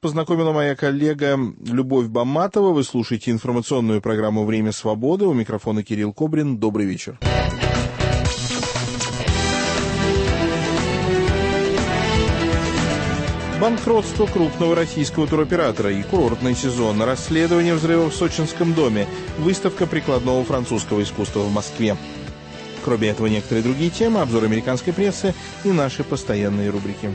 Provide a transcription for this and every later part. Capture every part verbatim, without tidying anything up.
познакомила моя коллега Любовь Баматова. Вы слушаете информационную программу «Время свободы». У микрофона Кирилл Кобрин. Добрый вечер. Банкротство крупного российского туроператора и курортный сезон, расследование взрыва в Сочинском доме, выставка прикладного французского искусства в Москве. Кроме этого, некоторые другие темы, обзор американской прессы и наши постоянные рубрики.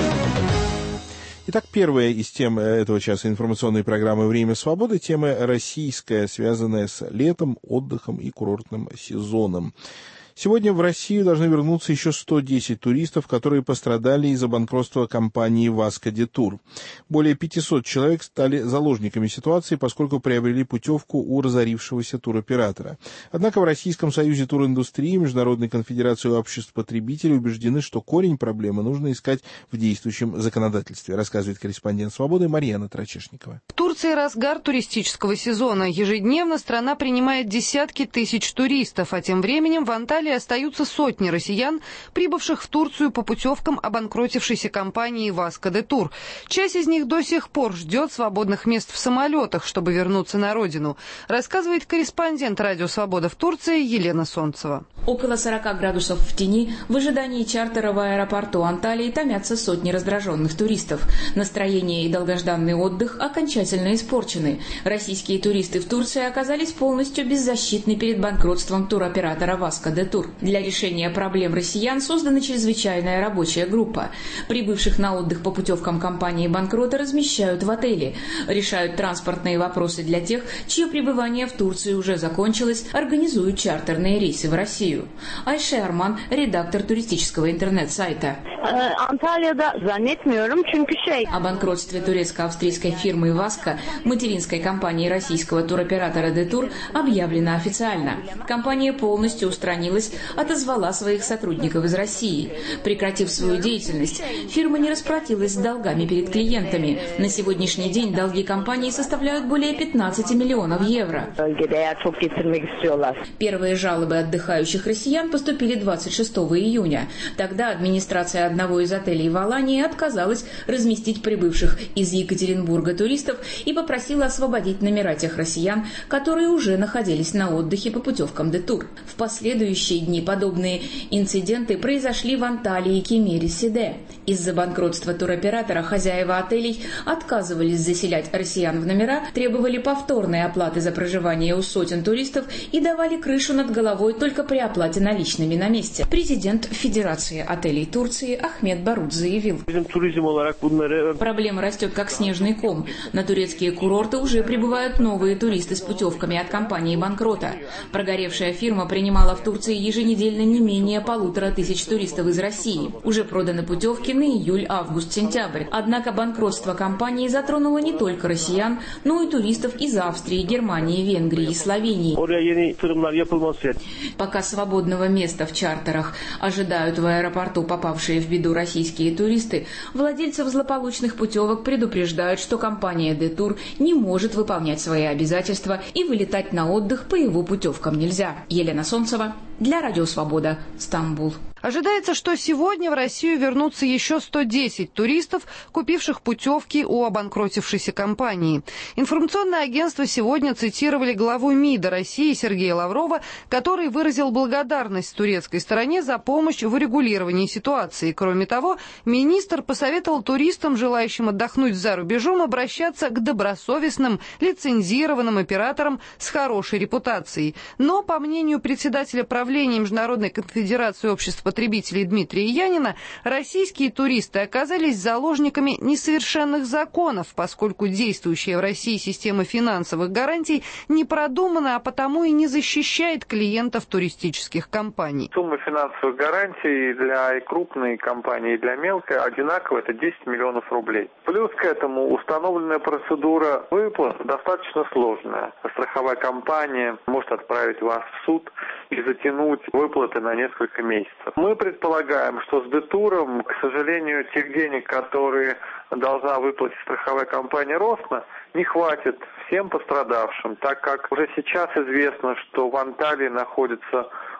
Итак, первая из тем этого часа информационной программы «Время свободы» — тема российская, связанная с летом, отдыхом и курортным сезоном. Сегодня в Россию должны вернуться еще сто десять туристов, которые пострадали из-за банкротства компании «Васко де Тур». Более пятьсот человек стали заложниками ситуации, поскольку приобрели путевку у разорившегося туроператора. Однако в Российском союзе туриндустрии и Международной конфедерации обществ потребителей убеждены, что корень проблемы нужно искать в действующем законодательстве, рассказывает корреспондент «Свободы» Марьяна Трачешникова. В Турции разгар туристического сезона. Ежедневно страна принимает десятки тысяч туристов, а тем временем в Анталии остаются сотни россиян, прибывших в Турцию по путевкам обанкротившейся компании «Васко де Тур». Часть из них до сих пор ждет свободных мест в самолетах, чтобы вернуться на родину, рассказывает корреспондент «Радио Свобода» в Турции Елена Солнцева. Около сорока градусов в тени, в ожидании чартера в аэропорту Анталии томятся сотни раздраженных туристов. Настроение и долгожданный отдых окончательно испорчены. Российские туристы в Турции оказались полностью беззащитны перед банкротством туроператора «Васко де Тур». Для решения проблем россиян создана чрезвычайная рабочая группа. Прибывших на отдых по путевкам компании-банкрота размещают в отеле. Решают транспортные вопросы для тех, чье пребывание в Турции уже закончилось, организуют чартерные рейсы в Россию. Айше Арман, редактор туристического интернет-сайта. О банкротстве турецко-австрийской фирмы «Васко», материнской компании российского туроператора «де Тур», объявлено официально. Компания полностью устранилась, отозвала своих сотрудников из России. Прекратив свою деятельность, фирма не расплатилась с долгами перед клиентами. На сегодняшний день долги компании составляют более пятнадцати миллионов евро. Первые жалобы отдыхающих россиян поступили двадцать шестого июня. Тогда администрация одного из отелей в Алании отказалась разместить прибывших из Екатеринбурга туристов и попросила освободить номера тех россиян, которые уже находились на отдыхе по путевкам «де Тур». В последующие дни подобные инциденты произошли в Анталии и Кемере-Сиде. Из-за банкротства туроператора хозяева отелей отказывались заселять россиян в номера, требовали повторной оплаты за проживание у сотен туристов и давали крышу над головой только при оплате наличными на месте. Президент Федерации отелей Турции Ахмед Барут заявил: проблема растет как снежный ком. На турецкие курорты уже прибывают новые туристы с путевками от компании банкрота. Прогоревшая фирма принимала в Турции еженедельно не менее полутора тысяч туристов из России. Уже проданы путевки на июль, август, сентябрь. Однако банкротство компании затронуло не только россиян, но и туристов из Австрии, Германии, Венгрии и Словении. Пока свободного места в чартерах ожидают в аэропорту попавшие в беду российские туристы, владельцев злополучных путевок предупреждают, что компания «де Тур» не может выполнять свои обязательства и вылетать на отдых по его путевкам нельзя. Елена Солнцева для Радио Свобода, Стамбул. Ожидается, что сегодня в Россию вернутся еще сто десять туристов, купивших путевки у обанкротившейся компании. Информационное агентство сегодня цитировали главу МИДа России Сергея Лаврова, который выразил благодарность турецкой стороне за помощь в урегулировании ситуации. Кроме того, министр посоветовал туристам, желающим отдохнуть за рубежом, обращаться к добросовестным, лицензированным операторам с хорошей репутацией. Но, по мнению председателя правления Международной конфедерации обществ потребителей Дмитрия Янина, российские туристы оказались заложниками несовершенных законов, поскольку действующая в России система финансовых гарантий не продумана, а потому и не защищает клиентов туристических компаний. Сумма финансовых гарантий для и крупной компании, и для мелкой одинаковая, это десять миллионов рублей. Плюс к этому установленная процедура выплат достаточно сложная. Страховая компания может отправить вас в суд и затянуть выплаты на несколько месяцев. Мы предполагаем, что с «де Туром», к сожалению, тех денег, которые должна выплатить страховая компания «Росна», не хватит всем пострадавшим, так как уже сейчас известно, что в Анталии находится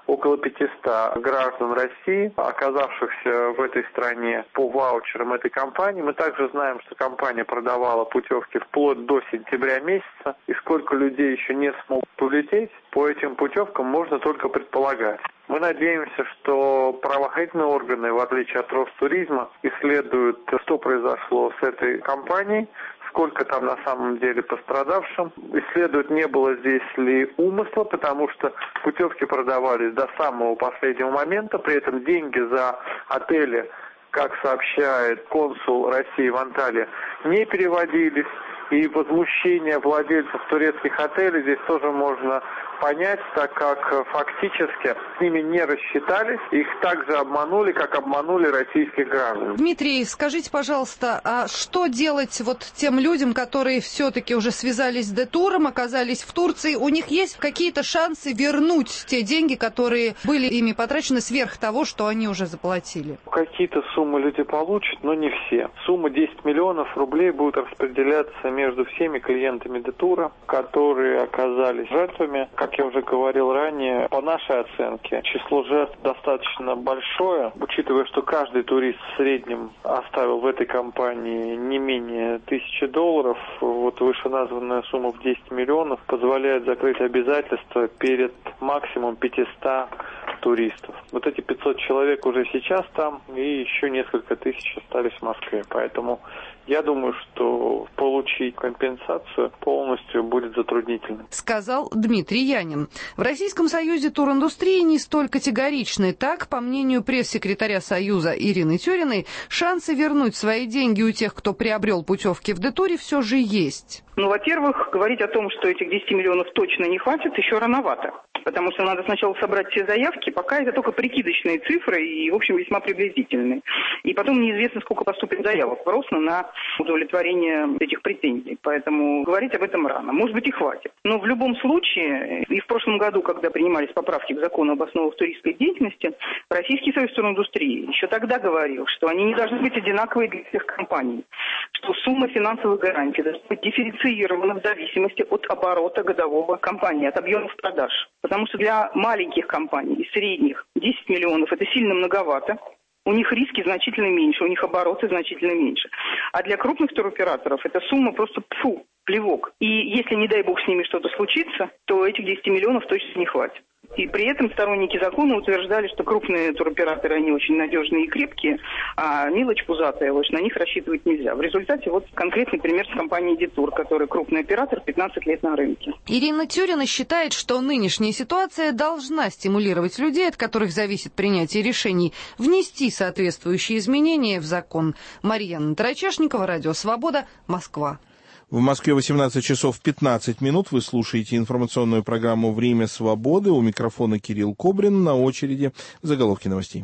около пятисот граждан России, оказавшихся в этой стране по ваучерам этой компании. Мы также знаем, что компания продавала путевки вплоть до сентября месяца, и сколько людей еще не смогут улететь, по этим путевкам можно только предполагать. Мы надеемся, что правоохранительные органы, в отличие от Ростуризма, исследуют, что произошло с этой компанией, сколько там на самом деле пострадавшим. Исследовать, не было здесь ли умысла, потому что путевки продавались до самого последнего момента, при этом деньги за отели, как сообщает консул России в Анталии, не переводились. И возмущение владельцев турецких отелей здесь тоже можно понять, так как фактически с ними не рассчитались, их также обманули, как обманули российских граждан. Дмитрий, скажите, пожалуйста, а что делать вот тем людям, которые все-таки уже связались с Детуром, оказались в Турции? У них есть какие-то шансы вернуть те деньги, которые были ими потрачены сверх того, что они уже заплатили? Какие-то суммы люди получат, но не все. Сумма десять миллионов рублей будет распределяться между всеми клиентами Детура, которые оказались жертвами. Как я уже говорил ранее, по нашей оценке, число жертв достаточно большое, учитывая, что каждый турист в среднем оставил в этой компании не менее тысячи долларов. Вот вышеназванная сумма в десять миллионов позволяет закрыть обязательства перед максимум пятьюстами туристов. Вот эти пятьсот человек уже сейчас там, и еще несколько тысяч остались в Москве. Поэтому я думаю, что получить компенсацию полностью будет затруднительно. Сказал Дмитрий Янин. В Российском союзе туриндустрии не столь категоричны. Так, по мнению пресс-секретаря Союза Ирины Тюриной, шансы вернуть свои деньги у тех, кто приобрел путевки в Детуре, все же есть. Ну, во-первых, говорить о том, что этих десяти миллионов точно не хватит, еще рановато. Потому что надо сначала собрать все заявки, пока это только прикидочные цифры и, в общем, весьма приблизительные. И потом неизвестно, сколько поступит заявок в Роснано на удовлетворение этих претензий. Поэтому говорить об этом рано. Может быть, и хватит. Но в любом случае, и в прошлом году, когда принимались поправки к закону об основах туристской деятельности, Российский союз туриндустрии еще тогда говорил, что они не должны быть одинаковые для всех компаний, что сумма финансовых гарантий должна быть дифференцирована в зависимости от оборота годового компании, от объемов продаж. Потому что для маленьких компаний и средних десять миллионов это сильно многовато. У них риски значительно меньше, у них обороты значительно меньше. А для крупных туроператоров эта сумма просто фу, плевок. И если, не дай бог, с ними что-то случится, то этих десяти миллионов точно не хватит. И при этом сторонники закона утверждали, что крупные туроператоры, они очень надежные и крепкие, а мелочь пузатая, вот, на них рассчитывать нельзя. В результате вот конкретный пример с компанией Детур, который крупный оператор, пятнадцать лет на рынке. Ирина Тюрина считает, что нынешняя ситуация должна стимулировать людей, от которых зависит принятие решений, внести соответствующие изменения в закон. Марьяна Тарачешникова, Радио Свобода, Москва. В Москве восемнадцать часов пятнадцать минут. Вы слушаете информационную программу «Время свободы». У микрофона Кирилл Кобрин. На очереди заголовки новостей.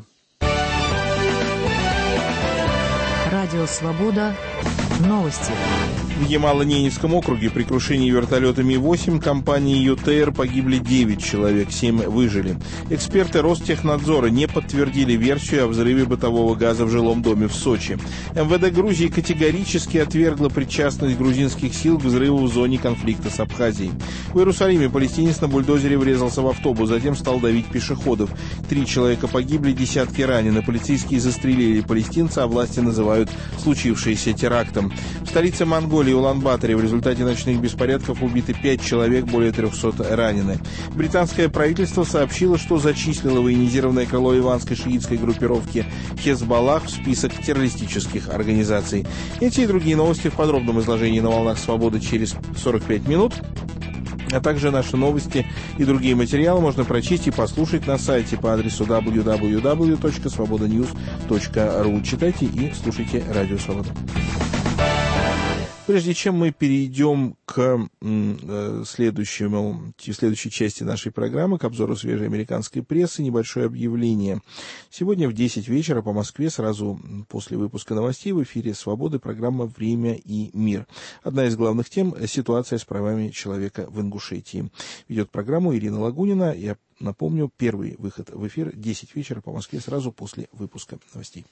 Радио «Свобода». Новости. В Ямало-Ненецком округе при крушении вертолета Ми восемь компании ю тэ эр погибли девять человек, семь выжили. Эксперты Ростехнадзора не подтвердили версию о взрыве бытового газа в жилом доме в Сочи. эм вэ дэ Грузии категорически отвергла причастность грузинских сил к взрыву в зоне конфликта с Абхазией. В Иерусалиме палестинец на бульдозере врезался в автобус, затем стал давить пешеходов. Три человека погибли, десятки ранены. Полицейские застрелили палестинца, а власти называют случившееся терактом. В столице Монголии Улан-Баторе в результате ночных беспорядков убиты пять человек, более трехсот ранены. Британское правительство сообщило, что зачислило военизированное крыло ливанской шиитской группировки Хезболлах в список террористических организаций. Эти и другие новости в подробном изложении на волнах свободы через сорок пять минут. А также наши новости и другие материалы можно прочесть и послушать на сайте по адресу дабл ю дабл ю дабл ю точка свобода ньюс точка ру. Читайте и слушайте Радио Свобода. Прежде чем мы перейдем к следующему, следующей части нашей программы, к обзору свежей американской прессы, небольшое объявление. Сегодня в десять вечера по Москве, сразу после выпуска новостей, в эфире «Свободы» программа «Время и мир». Одна из главных тем – ситуация с правами человека в Ингушетии. Ведет программу Ирина Лагунина. Я напомню, первый выход в эфир в десять вечера по Москве, сразу после выпуска новостей.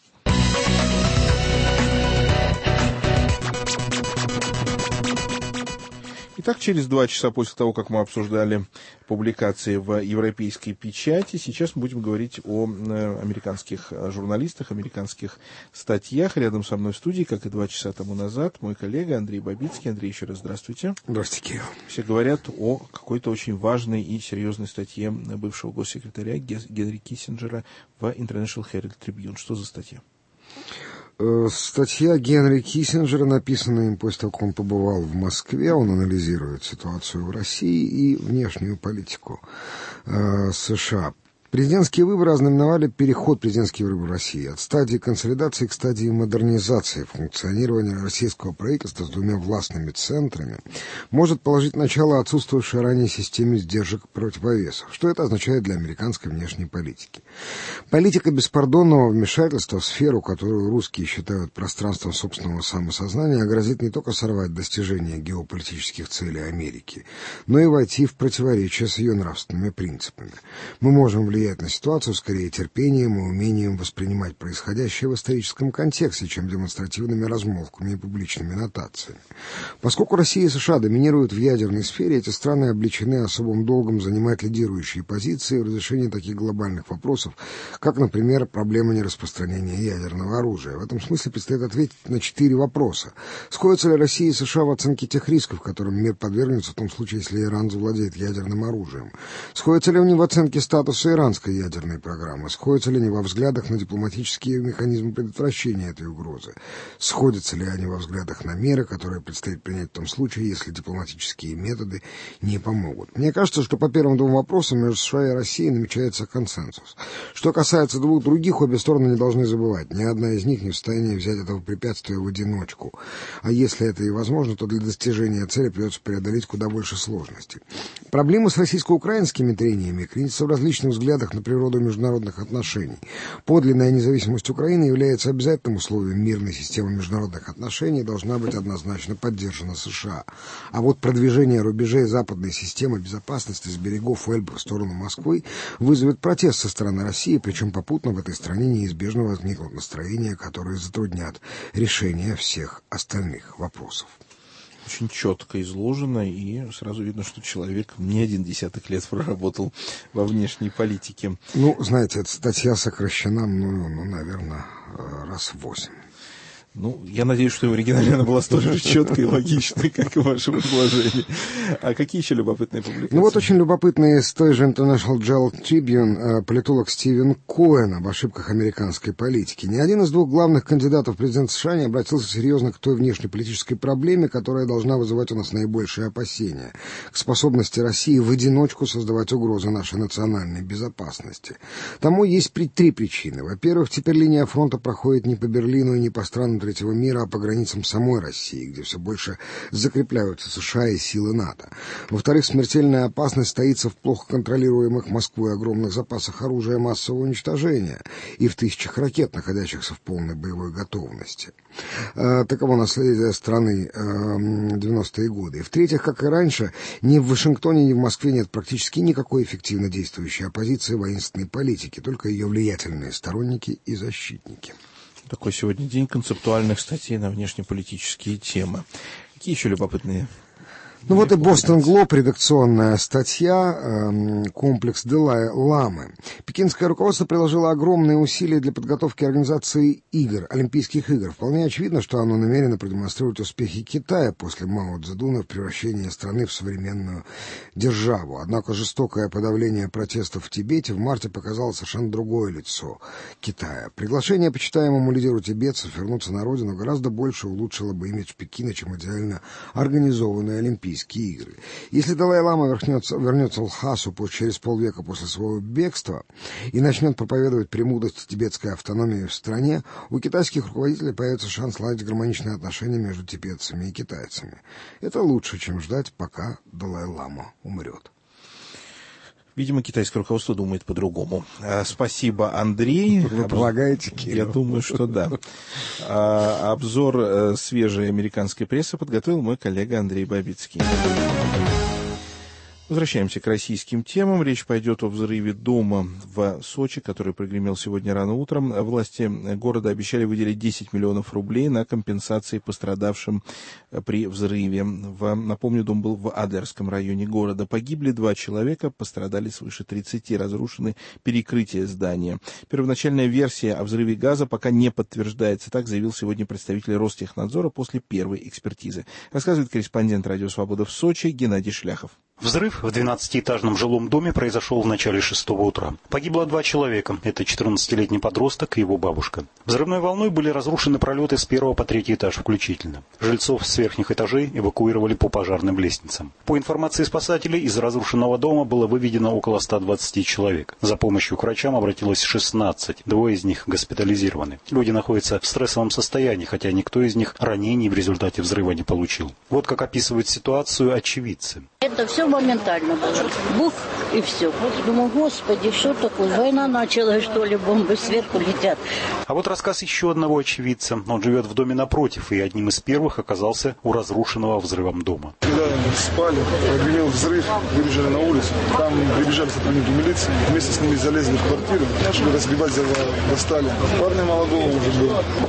Итак, через два часа после того, как мы обсуждали публикации в европейской печати, сейчас мы будем говорить о американских журналистах, американских статьях. Рядом со мной в студии, как и два часа тому назад, мой коллега Андрей Бабицкий. Андрей, еще раз здравствуйте. Здравствуйте. Все говорят о какой-то очень важной и серьезной статье бывшего госсекретаря Генри Киссинджера в International Herald Tribune. Что за статья? Статья Генри Киссинджера, написанная им после того, как он побывал в Москве. Он анализирует ситуацию в России и внешнюю политику э, США. Президентские выборы ознаменовали переход президентских выборов в России от стадии консолидации к стадии модернизации. Функционирование российского правительства с двумя властными центрами может положить начало отсутствующей ранее системе сдержек противовесов. Что это означает для американской внешней политики? Политика беспардонного вмешательства в сферу, которую русские считают пространством собственного самосознания, грозит не только сорвать достижения геополитических целей Америки, но и войти в противоречие с ее нравственными принципами. Мы можем влиять на ситуацию скорее терпением и умением воспринимать происходящее в историческом контексте, чем демонстративными размолвками и публичными нотациями. Поскольку Россия и США доминируют в ядерной сфере, эти страны облечены особым долгом занимать лидирующие позиции в разрешении таких глобальных вопросов, как, например, проблема нераспространения ядерного оружия. В этом смысле предстоит ответить на четыре вопроса. Сходятся ли Россия и США в оценке тех рисков, которым мир подвергнется в том случае, если Иран завладеет ядерным оружием? Сходятся ли они в оценке статуса Ирана ядерной программы? Сходятся ли они во взглядах на дипломатические механизмы предотвращения этой угрозы? Сходятся ли они во взглядах на меры, которые предстоит принять в том случае, если дипломатические методы не помогут? Мне кажется, что по первым двум вопросам между США и Россией намечается консенсус. Что касается двух других, обе стороны не должны забывать. Ни одна из них не в состоянии взять этого препятствия в одиночку. А если это и возможно, то для достижения цели придется преодолеть куда больше сложностей. Проблемы с российско-украинскими трениями кренятся в различных взглядах на природу международных отношений. Подлинная независимость Украины является обязательным условием мирной системы международных отношений и должна быть однозначно поддержана США. А вот продвижение рубежей западной системы безопасности с берегов Эльбы в сторону Москвы вызовет протест со стороны России, причем попутно в этой стране неизбежно возникнут настроения, которые затруднят решение всех остальных вопросов. Очень четко изложено, и сразу видно, что человек не один десяток лет проработал во внешней политике. Ну, знаете, эта статья сокращена мною, ну, наверное, раз в восемь. Ну, я надеюсь, что в оригинале она была столь же четкой и логичной, как и ваше предложение. А какие еще любопытные публикации? Ну, вот очень любопытные с той же International Herald Tribune политолог Стивен Коэн об ошибках американской политики. Ни один из двух главных кандидатов в президенты США не обратился серьезно к той внешнеполитической проблеме, которая должна вызывать у нас наибольшие опасения, к способности России в одиночку создавать угрозы нашей национальной безопасности. Тому есть три причины. Во-первых, теперь линия фронта проходит не по Берлину и не по странам третьего мира, а по границам самой России, где все больше закрепляются США и силы НАТО. Во-вторых, смертельная опасность таится в плохо контролируемых Москвой огромных запасах оружия массового уничтожения и в тысячах ракет, находящихся в полной боевой готовности. Э, таково наследие страны э, девяностые годы. И в-третьих, как и раньше, ни в Вашингтоне, ни в Москве нет практически никакой эффективно действующей оппозиции воинственной политики, только ее влиятельные сторонники и защитники. Такой сегодня день концептуальных статей на внешнеполитические темы. Какие еще любопытные? Ну вот и Бостон Глоб, редакционная статья, э, комплекс Далай-ламы. Пекинское руководство приложило огромные усилия для подготовки организации игр, Олимпийских игр. Вполне очевидно, что оно намерено продемонстрировать успехи Китая после Мао Цзэдуна в превращении страны в современную державу. Однако жестокое подавление протестов в Тибете в марте показало совершенно другое лицо Китая. Приглашение почитаемому лидеру тибетцев вернуться на родину гораздо больше улучшило бы имидж Пекина, чем идеально организованные Олимпийские игры. Если Далай-лама вернется, вернется в Лхасу через полвека после своего бегства и начнет проповедовать премудрость тибетской автономии в стране, у китайских руководителей появится шанс наладить гармоничные отношения между тибетцами и китайцами. Это лучше, чем ждать, пока Далай-лама умрет. Видимо, китайское руководство думает по-другому. Спасибо, Андрей. Вы полагаете, Кирилл? Я думаю, что да. Обзор свежей американской прессы подготовил мой коллега Андрей Бабицкий. Возвращаемся к российским темам. Речь пойдет о взрыве дома в Сочи, который прогремел сегодня рано утром. Власти города обещали выделить десять миллионов рублей на компенсации пострадавшим при взрыве. В, напомню, дом был в Адлерском районе города. Погибли два человека, пострадали свыше тридцати, разрушены перекрытия здания. Первоначальная версия о взрыве газа пока не подтверждается. Так заявил сегодня представитель Ростехнадзора после первой экспертизы. Рассказывает корреспондент «Радио Свобода» в Сочи Геннадий Шляхов. Взрыв в двенадцатиэтажном жилом доме произошел в начале шестого утра. Погибло два человека. Это четырнадцатилетний подросток и его бабушка. Взрывной волной были разрушены пролеты с первого по третий этаж включительно. Жильцов с верхних этажей эвакуировали по пожарным лестницам. По информации спасателей, из разрушенного дома было выведено около ста двадцати человек. За помощью к врачам обратилось шестнадцать. Двое из них госпитализированы. Люди находятся в стрессовом состоянии, хотя никто из них ранений в результате взрыва не получил. Вот как описывают ситуацию очевидцы. Это все моментально было. Бух, и все. Вот думаю, господи, что такое? Война началась, что ли, бомбы сверху летят. А вот рассказ еще одного очевидца. Он живет в доме напротив, и одним из первых оказался у разрушенного взрывом дома. Когда мы спали, прогремел взрыв, выбежали на улицу. Там прибежали сотрудники милиции. Вместе с ними залезли в квартиру. Начали разбивать, достали. Парня молодого уже был.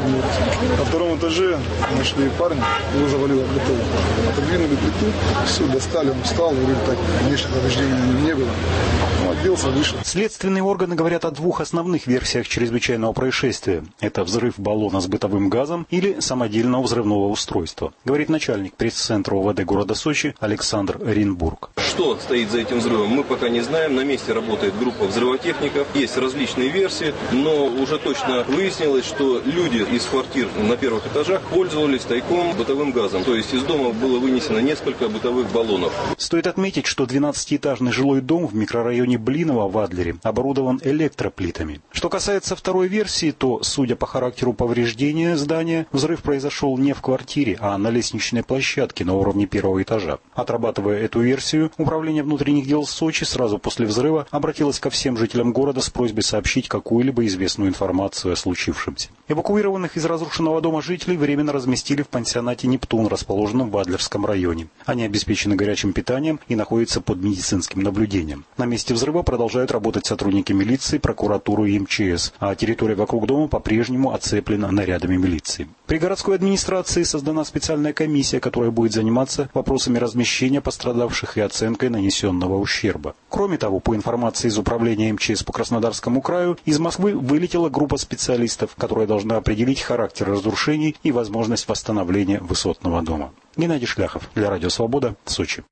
На втором этаже нашли парня, его завалило плитой. Отодвинули плиту, все, достали. Он встал, говорит, так, внешних повреждений не было. Он оделся, вышел. Следственные органы говорят о двух основных версиях чрезвычайного происшествия. Это взрыв баллона с бытовым газом или самодельного взрывного устройства. Говорит начальник пресс-центра ОВД города Сочи Александр Ринбург. Что стоит за этим взрывом, мы пока не знаем. На месте работает группа взрывотехников. Есть различные версии, но уже точно выяснилось, что люди из квартир на первых этажах пользовались тайком бытовым газом. То есть из дома было вынесено несколько бытовых баллонов. Стоит отметить, что двенадцатиэтажный жилой дом в микрорайоне Блиново в Адлере оборудован электроплитами. Что касается второй версии, то, судя по характеру повреждения здания, взрыв произошел не в квартире, а на лестничной площадке на уровне первого этажа. Отрабатывая эту версию, Управление внутренних дел Сочи сразу после взрыва обратилось ко всем жителям города с просьбой сообщить какую-либо известную информацию о случившемся. Эвакуированных из разрушенного дома жителей временно разместили в пансионате «Нептун», расположенном в Адлерском районе. Они обеспечены горячим питанием и находятся под медицинским наблюдением. На месте взрыва продолжают работать сотрудники милиции, прокуратуры и эм че эс, а территория вокруг дома по-прежнему оцеплена нарядами милиции. При городской администрации создана специальная комиссия, которая будет заниматься вопросами размещения пострадавших и оценкой нанесенного ущерба. Кроме того, по информации из управления эм че эс по Краснодарскому краю, из Москвы вылетела группа специалистов, которая должна определить характер разрушений и возможность восстановления высотного дома. Геннадий Шляхов для Радио Свобода, Сочи.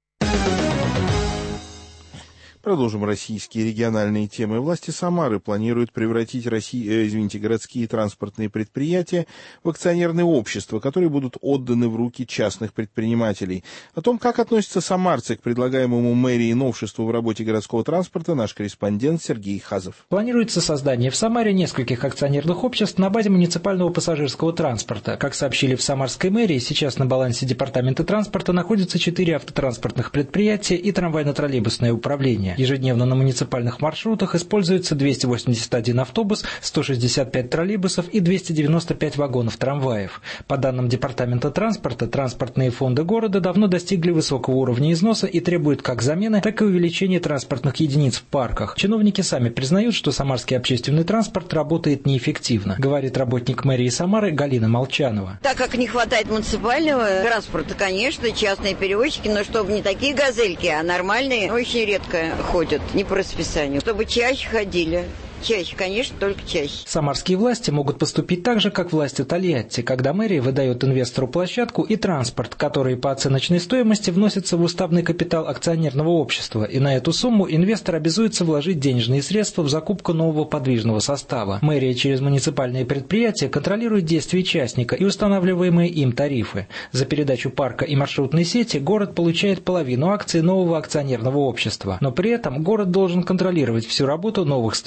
Продолжим российские региональные темы. Власти Самары планируют превратить России, э, извините, городские транспортные предприятия в акционерные общества, которые будут отданы в руки частных предпринимателей. О том, как относятся самарцы к предлагаемому мэрией новшеству в работе городского транспорта, наш корреспондент Сергей Хазов. Планируется создание в Самаре нескольких акционерных обществ на базе муниципального пассажирского транспорта. Как сообщили в Самарской мэрии, сейчас на балансе департамента транспорта находятся четыре автотранспортных предприятия и трамвайно-троллейбусное управление. Ежедневно на муниципальных маршрутах используется двести восемьдесят один автобус, сто шестьдесят пять троллейбусов и двести девяносто пять вагонов трамваев. По данным департамента транспорта, транспортные фонды города давно достигли высокого уровня износа и требуют как замены, так и увеличения транспортных единиц в парках. Чиновники сами признают, что самарский общественный транспорт работает неэффективно, говорит работник мэрии Самары Галина Молчанова. Так как не хватает муниципального транспорта, конечно, частные перевозчики, но чтобы не такие газельки, а нормальные, очень редко ходят, не по расписанию, чтобы чаще ходили. Чаще, конечно, только чаще. Самарские власти могут поступить так же, как власти Тольятти, когда мэрия выдает инвестору площадку и транспорт, которые по оценочной стоимости вносятся в уставный капитал акционерного общества, и на эту сумму инвестор обязуется вложить денежные средства в закупку нового подвижного состава. Мэрия через муниципальные предприятия контролирует действия частника и устанавливаемые им тарифы. За передачу парка и маршрутной сети город получает половину акций нового акционерного общества, но при этом город должен контролировать всю работу новых структур.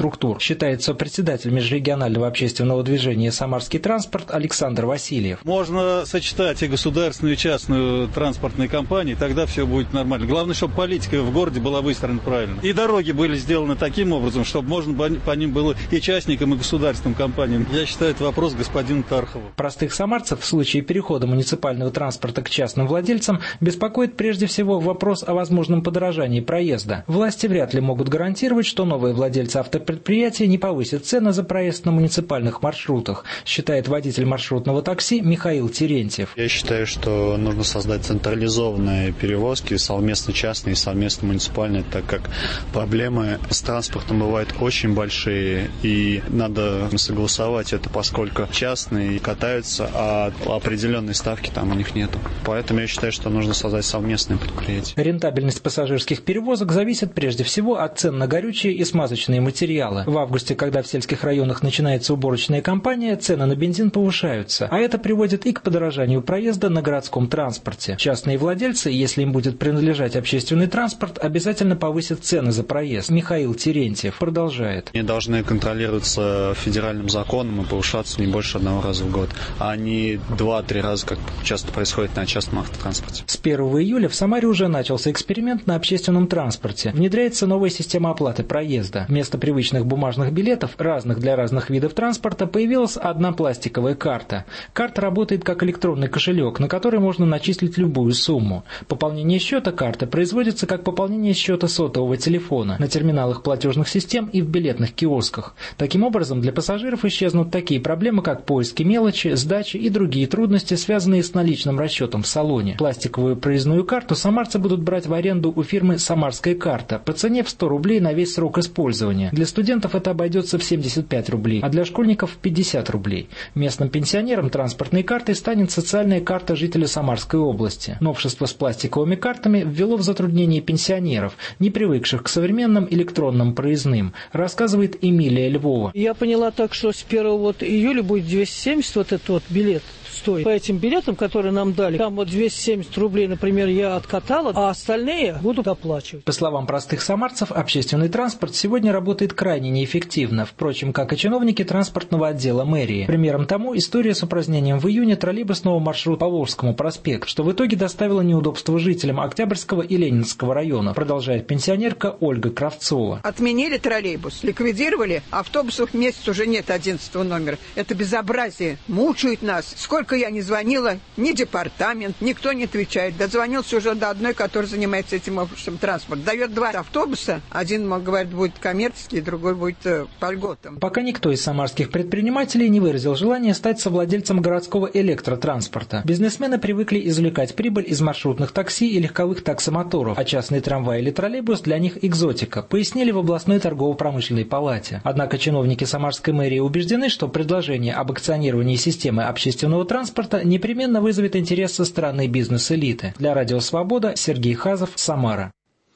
считает сопредседатель межрегионального общественного движения «Самарский транспорт» Александр Васильев. Можно сочетать и государственную, и частную транспортные компании, тогда все будет нормально. Главное, чтобы политика в городе была выстроена правильно. И дороги были сделаны таким образом, чтобы можно по ним было и частникам, и государственным компаниям. Я считаю, это вопрос господина Тархова. Простых самарцев в случае перехода муниципального транспорта к частным владельцам беспокоит прежде всего вопрос о возможном подорожании проезда. Власти вряд ли могут гарантировать, что новые владельцы автопредприятия не повысят цены за проезд на муниципальных маршрутах, считает водитель маршрутного такси Михаил Терентьев. Я считаю, что нужно создать централизованные перевозки, совместно частные и совместно муниципальные, так как проблемы с транспортом бывают очень большие, и надо согласовать это, поскольку частные катаются, а определенной ставки там у них нету. Поэтому я считаю, что нужно создать совместные предприятия. Рентабельность пассажирских перевозок зависит прежде всего от цен на горючие и смазочные материалы. В августе, когда в сельских районах начинается уборочная кампания, цены на бензин повышаются, а это приводит и к подорожанию проезда на городском транспорте. Частные владельцы, если им будет принадлежать общественный транспорт, обязательно повысят цены за проезд. Михаил Терентьев продолжает. Они должны контролироваться федеральным законом и повышаться не больше одного раза в год, а не два-три раза, как часто происходит на частном автотранспорте. С первого июля в Самаре уже начался эксперимент на общественном транспорте. Внедряется новая система оплаты проезда. Вместо привычных бумажных билетов, разных для разных видов транспорта, появилась одна пластиковая карта. Карта работает как электронный кошелек, на который можно начислить любую сумму. Пополнение счета карты производится как пополнение счета сотового телефона на терминалах платежных систем и в билетных киосках. Таким образом, для пассажиров исчезнут такие проблемы, как поиски мелочи, сдачи и другие трудности, связанные с наличным расчетом в салоне. Пластиковую проездную карту самарцы будут брать в аренду у фирмы «Самарская карта» по цене в сто рублей на весь срок использования. Для студентов это обойдется в семьдесят пять рублей, а для школьников в пятьдесят рублей. Местным пенсионерам транспортной картой станет социальная карта жителя Самарской области. Новшество с пластиковыми картами ввело в затруднение пенсионеров, не привыкших к современным электронным проездным, рассказывает Эмилия Львова. Я поняла так, что с первого вот июля будет двести семьдесят вот этот вот билет стоит. По этим билетам, которые нам дали, там вот двести семьдесят рублей, например, я откатала, а остальные буду доплачивать. По словам простых самарцев, общественный транспорт сегодня работает крайне неэффективно, впрочем, как и чиновники транспортного отдела мэрии. Примером тому история с упразднением в июне троллейбусного маршрута по Волжскому проспекту, что в итоге доставило неудобства жителям Октябрьского и Ленинского районов, продолжает пенсионерка Ольга Кравцова. Отменили троллейбус, ликвидировали, автобусов месяц уже нет одиннадцатого номера. Это безобразие. Мучают нас. Сколько я не звонила, ни департамент, никто не отвечает. Дозвонился уже до одной, которая занимается этим общественным транспортом. Дает два автобуса. Один, говорит, будет коммерческий, другой будет э, по льготам. Пока никто из самарских предпринимателей не выразил желания стать совладельцем городского электротранспорта. Бизнесмены привыкли извлекать прибыль из маршрутных такси и легковых таксомоторов, а частный трамвай или троллейбус для них экзотика, пояснили в областной торгово-промышленной палате. Однако чиновники Самарской мэрии убеждены, что предложение об акционировании системы общественного транспорта непременно вызовет интерес со стороны бизнес-элиты. Для Радио Свобода Сергей Хазов, Самара.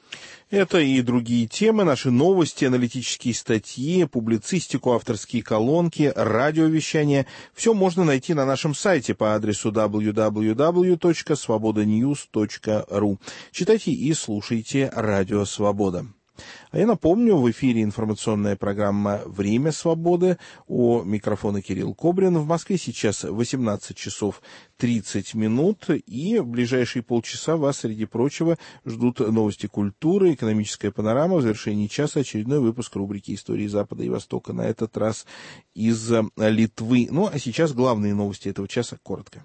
Это и другие темы, наши новости, аналитические статьи, публицистику, авторские колонки, радиовещание. Все можно найти на нашем сайте по адресу дабл ю дабл ю дабл ю точка свобода ньюс точка ру. Читайте и слушайте Радио Свобода. А я напомню, в эфире информационная программа «Время свободы». У микрофона Кирилл Кобрин. В Москве сейчас восемнадцать часов тридцать минут. И в ближайшие полчаса вас, среди прочего, ждут новости культуры, экономическая панорама. В завершении часа очередной выпуск рубрики «Истории Запада и Востока». На этот раз из Литвы. Ну, а сейчас главные новости этого часа коротко.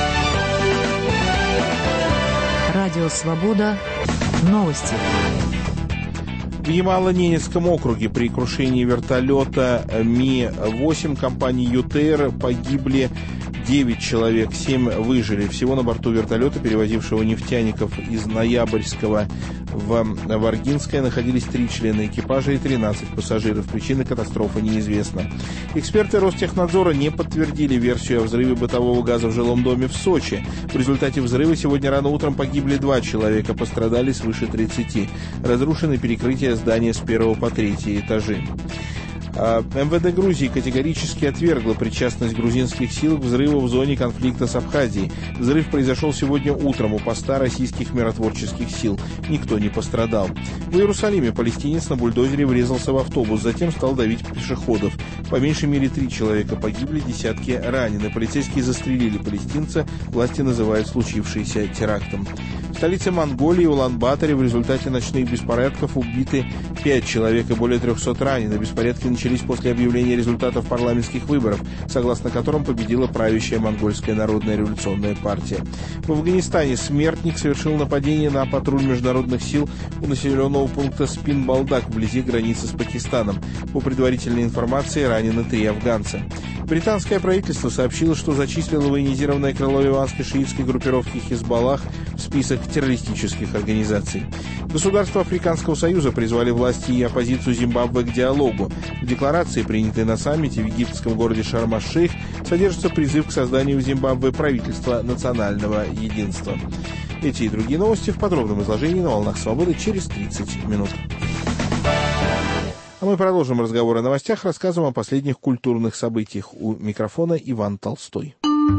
Радио «Свобода». Новости. В Ямало-Ненецком округе при крушении вертолета Ми восемь компании ю тэ эр погибли девять человек, семь выжили. Всего на борту вертолета, перевозившего нефтяников из Ноябрьского в Варгинское, находились три члена экипажа и тринадцать пассажиров. Причина катастрофы неизвестна. Эксперты Ростехнадзора не подтвердили версию о взрыве бытового газа в жилом доме в Сочи. В результате взрыва сегодня рано утром погибли два человека, пострадали свыше тридцати. Разрушены перекрытия здания с первого по третий этажи. эм вэ дэ Грузии категорически отвергло причастность грузинских сил к взрыву в зоне конфликта с Абхазией. Взрыв произошел сегодня утром у поста российских миротворческих сил. Никто не пострадал. В Иерусалиме палестинец на бульдозере врезался в автобус, затем стал давить пешеходов. По меньшей мере три человека погибли, десятки ранены. Полицейские застрелили палестинца. Власти называют случившееся терактом. В столице Монголии, Улан-Баторе, в результате ночных беспорядков убиты пять человек и более трехсот ранены. Беспорядки начались после объявления результатов парламентских выборов, согласно которым победила правящая Монгольская народная революционная партия. В Афганистане смертник совершил нападение на патруль международных сил у населенного пункта Спин-Балдак вблизи границы с Пакистаном. По предварительной информации ранены три афганца. Британское правительство сообщило, что зачислило военизированное крыло ливанской шиитской группировки Хизбаллах в список террористических организаций. Государства Африканского союза призвали власти и оппозицию Зимбабве к диалогу. В декларации, принятой на саммите в египетском городе Шарм-аш-Шейх, содержится призыв к созданию в Зимбабве правительства национального единства. Эти и другие новости в подробном изложении на «Волнах Свободы» через тридцать минут. А мы продолжим разговор о новостях рассказом о последних культурных событиях. У микрофона Иван Толстой.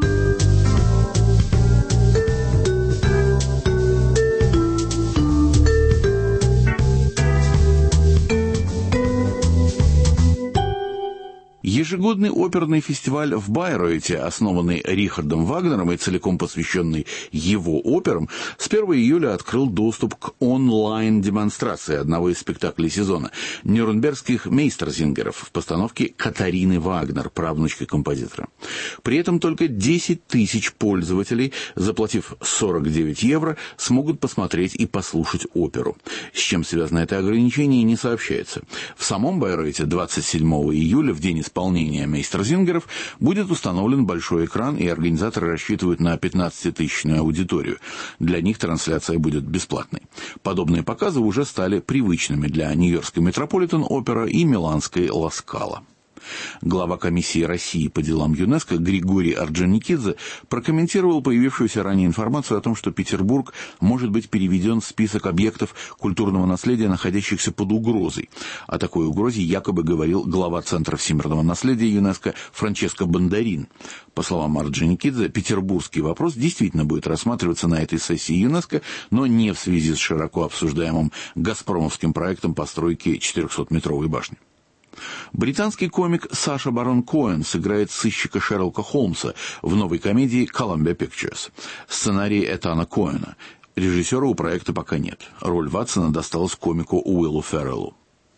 Ежегодный оперный фестиваль в Байройте, основанный Рихардом Вагнером и целиком посвященный его операм, с первого июля открыл доступ к онлайн-демонстрации одного из спектаклей сезона – нюрнбергских мейстерзингеров в постановке Катарины Вагнер, правнучки композитора. При этом только десять тысяч пользователей, заплатив сорок девять евро, смогут посмотреть и послушать оперу. С чем связано это ограничение, не сообщается. В самом Байройте двадцать седьмого июля, в день исполнения мейстерзингеров, будет установлен большой экран, и организаторы рассчитывают на пятнадцатитысячную аудиторию. Для них трансляция будет бесплатной. Подобные показы уже стали привычными для Нью-Йоркской Метрополитен-опера и Миланской Ла Скала. Глава комиссии России по делам ЮНЕСКО Григорий Орджоникидзе прокомментировал появившуюся ранее информацию о том, что Петербург может быть переведен в список объектов культурного наследия, находящихся под угрозой. О такой угрозе якобы говорил глава Центра всемирного наследия ЮНЕСКО Франческо Бондарин. По словам Орджоникидзе, петербургский вопрос действительно будет рассматриваться на этой сессии ЮНЕСКО, но не в связи с широко обсуждаемым газпромовским проектом постройки четырехсотметровой башни. Британский комик Саша Барон Коэн сыграет сыщика Шерлока Холмса в новой комедии Columbia Pictures. Сценарий Этана Коэна. Режиссера у проекта пока нет. Роль Ватсона досталась комику Уиллу Ферреллу.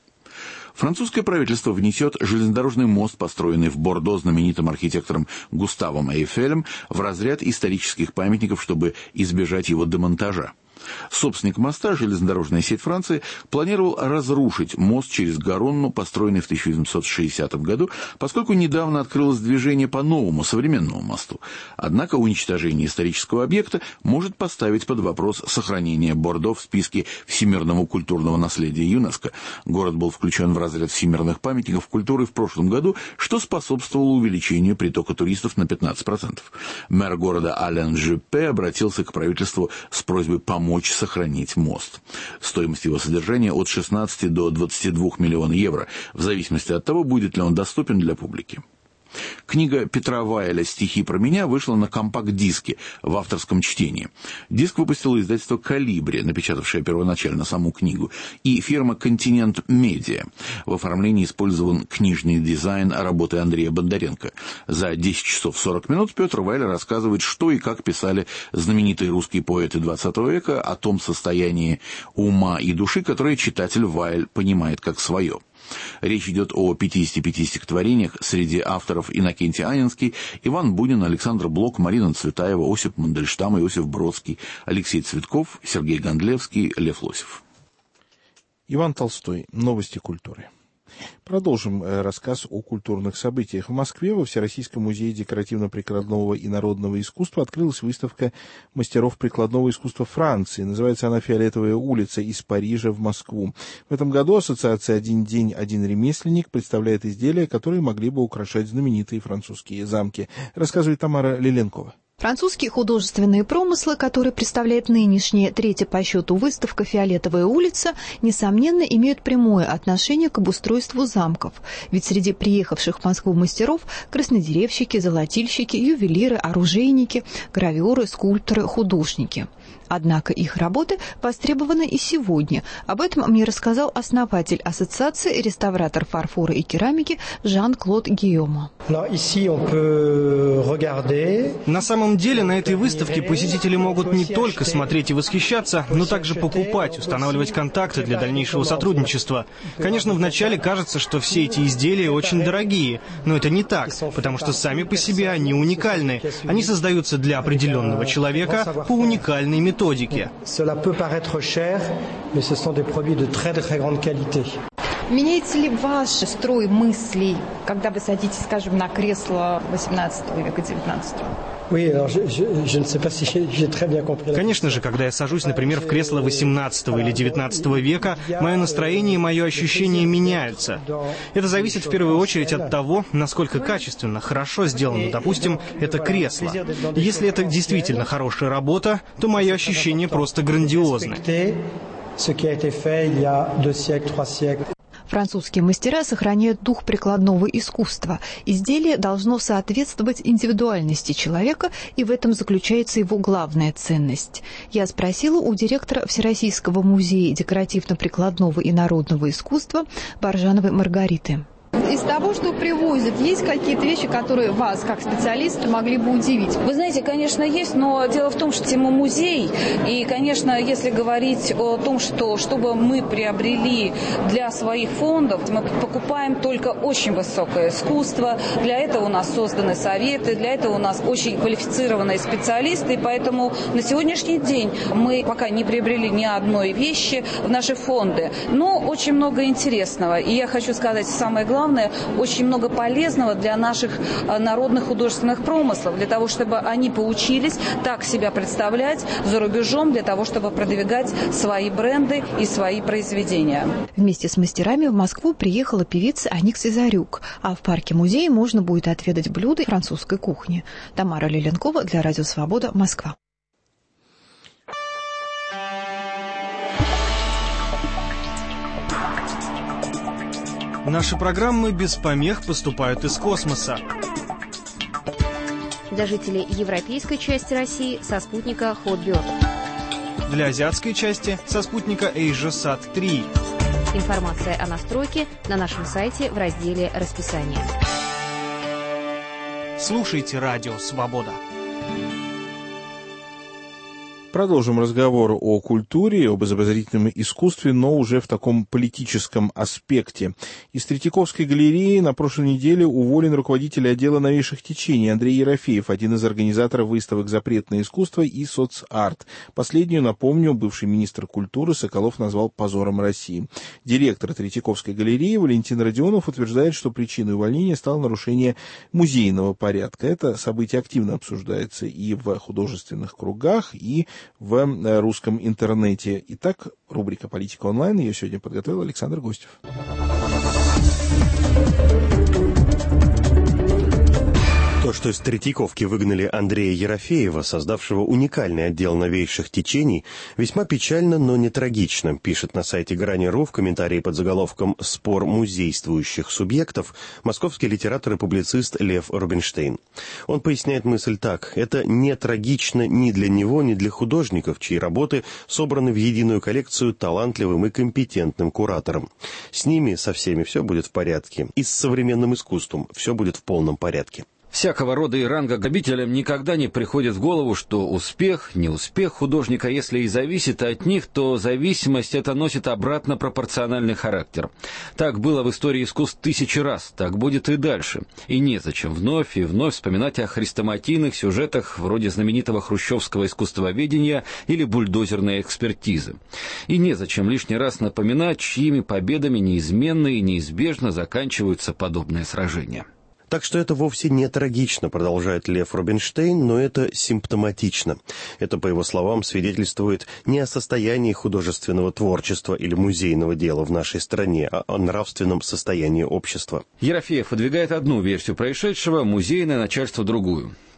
Французское правительство внесет железнодорожный мост, построенный в Бордо знаменитым архитектором Густавом Эйфелем, в разряд исторических памятников, чтобы избежать его демонтажа. Собственник моста, железнодорожная сеть Франции, планировал разрушить мост через Гаронну, построенный в тысяча восемьсот шестидесятом году, поскольку недавно открылось движение по новому, современному мосту. Однако уничтожение исторического объекта может поставить под вопрос сохранение Бордо в списке всемирного культурного наследия ЮНЕСКО. Город был включен в разряд всемирных памятников культуры в прошлом году, что способствовало увеличению притока туристов на пятнадцать процентов. Мэр города Ален Жюппе обратился к правительству с просьбой помочь помочь сохранить мост. Стоимость его содержания от шестнадцати до двадцати двух миллионов евро, в зависимости от того, будет ли он доступен для публики. Книга Петра Вайля «Стихи про меня» вышла на компакт-диске в авторском чтении. Диск выпустило издательство «Калибри», напечатавшее первоначально саму книгу, и фирма «Континент Медиа». В оформлении использован книжный дизайн работы Андрея Бондаренко. За десять часов сорок минут Петр Вайль рассказывает, что и как писали знаменитые русские поэты двадцатого века о том состоянии ума и души, которое читатель Вайль понимает как свое. Речь идет о пятидесяти пяти стихотворениях, среди авторов Иннокентий Анинский, Иван Бунин, Александр Блок, Марина Цветаева, Осип Мандельштам, Иосиф Бродский, Алексей Цветков, Сергей Гондлевский, Лев Лосев. Иван Толстой. Новости культуры. Продолжим рассказ о культурных событиях. В Москве во Всероссийском музее декоративно-прикладного и народного искусства открылась выставка мастеров прикладного искусства Франции. Называется она «Фиолетовая улица. Из Парижа в Москву». В этом году ассоциация «Один день, один ремесленник» представляет изделия, которые могли бы украшать знаменитые французские замки. Рассказывает Тамара Лиленкова. Французские художественные промыслы, которые представляет нынешняя третья по счету выставка «Фиолетовая улица», несомненно, имеют прямое отношение к обустройству замков. Ведь среди приехавших в Москву мастеров – краснодеревщики, золотильщики, ювелиры, оружейники, гравёры, скульпторы, художники. Однако их работы востребованы и сегодня. Об этом мне рассказал основатель ассоциации реставратор фарфора и керамики Жан-Клод Гийомо. На самом деле на этой выставке посетители могут не только смотреть и восхищаться, но также покупать, устанавливать контакты для дальнейшего сотрудничества. Конечно, вначале кажется, что все эти изделия очень дорогие, но это не так, потому что сами по себе они уникальны. Они создаются для определенного человека по уникальной методике. Меняется ли ваш строй мыслей, когда вы садитесь, скажем, на кресло восемнадцатого века, девятнадцатого? Конечно же, когда я сажусь, например, в кресло восемнадцатого или девятнадцатого века, мое настроение и мое ощущение меняются. Это зависит в первую очередь от того, насколько качественно, хорошо сделано, допустим, это кресло. Если это действительно хорошая работа, то мое ощущение просто грандиозно. Французские мастера сохраняют дух прикладного искусства. Изделие должно соответствовать индивидуальности человека, и в этом заключается его главная ценность. Я спросила у директора Всероссийского музея декоративно-прикладного и народного искусства Боржановой Маргариты. Из того, что привозят, есть какие-то вещи, которые вас, как специалиста, могли бы удивить? Вы знаете, конечно, есть, но дело в том, что тема музей, и, конечно, если говорить о том, что чтобы мы приобрели для своих фондов, мы покупаем только очень высокое искусство, для этого у нас созданы советы, для этого у нас очень квалифицированные специалисты, и поэтому на сегодняшний день мы пока не приобрели ни одной вещи в наши фонды, но очень много интересного, и я хочу сказать, самое главное, Главное, очень много полезного для наших народных художественных промыслов, для того, чтобы они поучились так себя представлять за рубежом, для того, чтобы продвигать свои бренды и свои произведения. Вместе с мастерами в Москву приехала певица Аникс Изарюк, а в парке-музее можно будет отведать блюда французской кухни. Тамара Лиленкова для Радио Свобода, Москва. Наши программы без помех поступают из космоса. Для жителей европейской части России со спутника Hotbird. Для азиатской части со спутника AsiaSat три. Информация о настройке на нашем сайте в разделе «Расписание». Слушайте Радио Свобода. Продолжим разговор о культуре, об изобразительном искусстве, но уже в таком политическом аспекте. Из Третьяковской галереи на прошлой неделе уволен руководитель отдела новейших течений Андрей Ерофеев, один из организаторов выставок «Запретное искусство» и «Соцарт». Последнюю, напомню, бывший министр культуры Соколов назвал позором России. Директор Третьяковской галереи Валентин Родионов утверждает, что причиной увольнения стало нарушение музейного порядка. Это событие активно обсуждается и в художественных кругах, и в русском интернете. Итак, рубрика «Политика онлайн». Ее сегодня подготовил Александр Гостев. То, что из Третьяковки выгнали Андрея Ерофеева, создавшего уникальный отдел новейших течений, весьма печально, но не трагично, пишет на сайте Грани.ру в комментарии под заголовком «Спор музействующих субъектов» московский литератор и публицист Лев Рубинштейн. Он поясняет мысль так: это не трагично ни для него, ни для художников, чьи работы собраны в единую коллекцию талантливым и компетентным куратором. С ними, со всеми, все будет в порядке, и с современным искусством все будет в полном порядке. Всякого рода и ранга грабителям никогда не приходит в голову, что успех, неуспех художника, если и зависит от них, то зависимость эта носит обратно пропорциональный характер. Так было в истории искусств тысячи раз, так будет и дальше. И незачем вновь и вновь вспоминать о хрестоматийных сюжетах вроде знаменитого хрущевского искусствоведения или бульдозерной экспертизы. И незачем лишний раз напоминать, чьими победами неизменно и неизбежно заканчиваются подобные сражения. Так что это вовсе не трагично, продолжает Лев Рубинштейн, но это симптоматично. Это, по его словам, свидетельствует не о состоянии художественного творчества или музейного дела в нашей стране, а о нравственном состоянии общества. Ерофеев выдвигает одну версию происшедшего, музейное начальство другую.